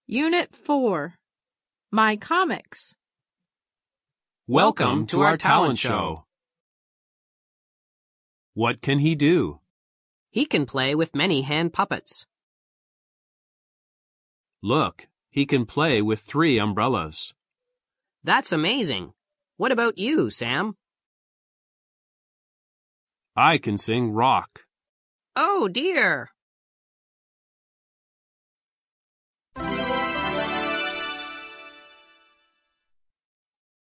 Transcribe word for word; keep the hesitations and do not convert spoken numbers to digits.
Unit four. My Comics. Welcome to our talent show. What can he do? He can play with many hand puppets. Look, he can play with three umbrellas. That's amazing. What about you, Sam? I can sing rock. Oh, dear.